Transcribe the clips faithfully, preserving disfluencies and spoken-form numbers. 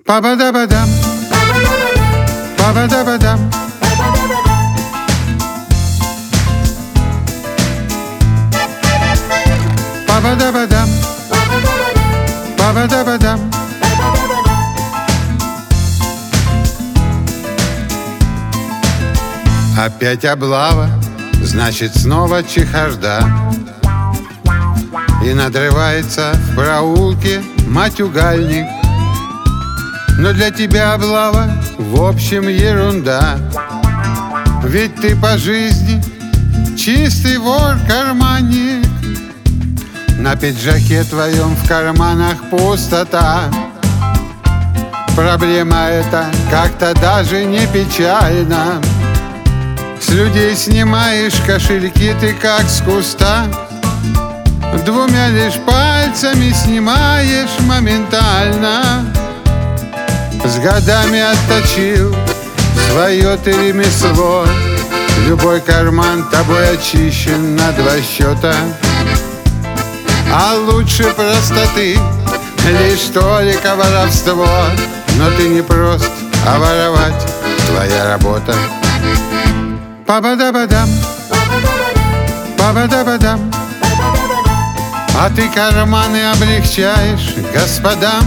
Па-ба-да-ба-дам, па-ба-да-ба-дам. Па-ба-да-ба-дам, па-ба-да-ба-дам. Опять облава, значит снова чехарда. И надрывается в проулке матюгальник. Но для тебя облава в общем ерунда. Ведь ты по жизни чистый вор-карманник. На пиджаке твоем в карманах пустота. Проблема эта как-то даже не печальна. С людей снимаешь кошельки ты как с куста. Двумя лишь пальцами снимаешь моментально. С годами отточил свое ты ремесло. Любой карман тобой очищен на два счета. А лучше простоты лишь только воровство. Но ты не прост, а воровать твоя работа. Па-ба-да-ба-дам, па-ба-да-ба-дам. А ты карманы облегчаешь господам.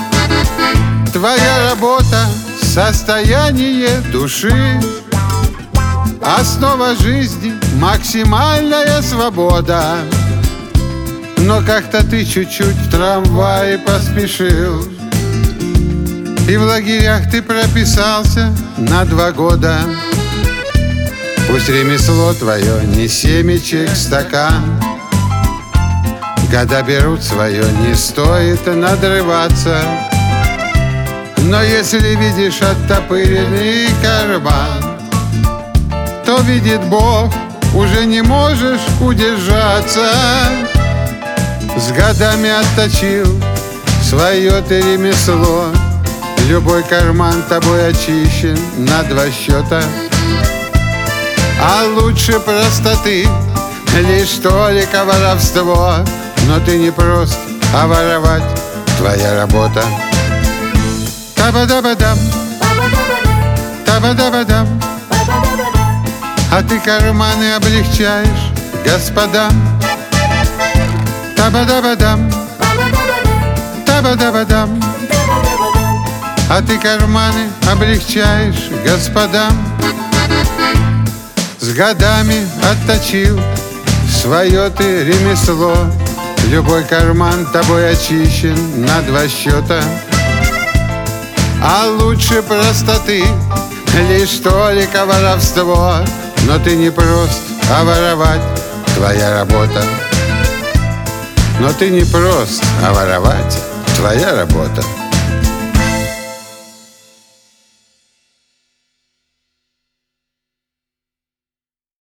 Твоя работа — состояние души. Основа жизни — максимальная свобода. Но как-то ты чуть-чуть в трамвае поспешил. И в лагерях ты прописался на два года. Пусть ремесло твое не семечек стакан. Года берут свое, не стоит надрываться. Но если видишь оттопыренный карман, то видит Бог, уже не можешь удержаться. С годами отточил свое ты ремесло. Любой карман тобой очищен на два счета. А лучше простоты лишь только воровство. Но ты не прост, а воровать твоя работа. Та-ба-да-ба-дам, та-ба-да-ба-дам. А ты карманы облегчаешь господам. Та-ба-да-ба-дам, та-ба-да-ба-дам. А ты карманы облегчаешь господам. С годами отточил свое ты ремесло. Любой карман тобой очищен на два счета. А лучше простоты лишь только воровство. Но ты не прост, а воровать твоя работа. Но ты не прост, а воровать твоя работа.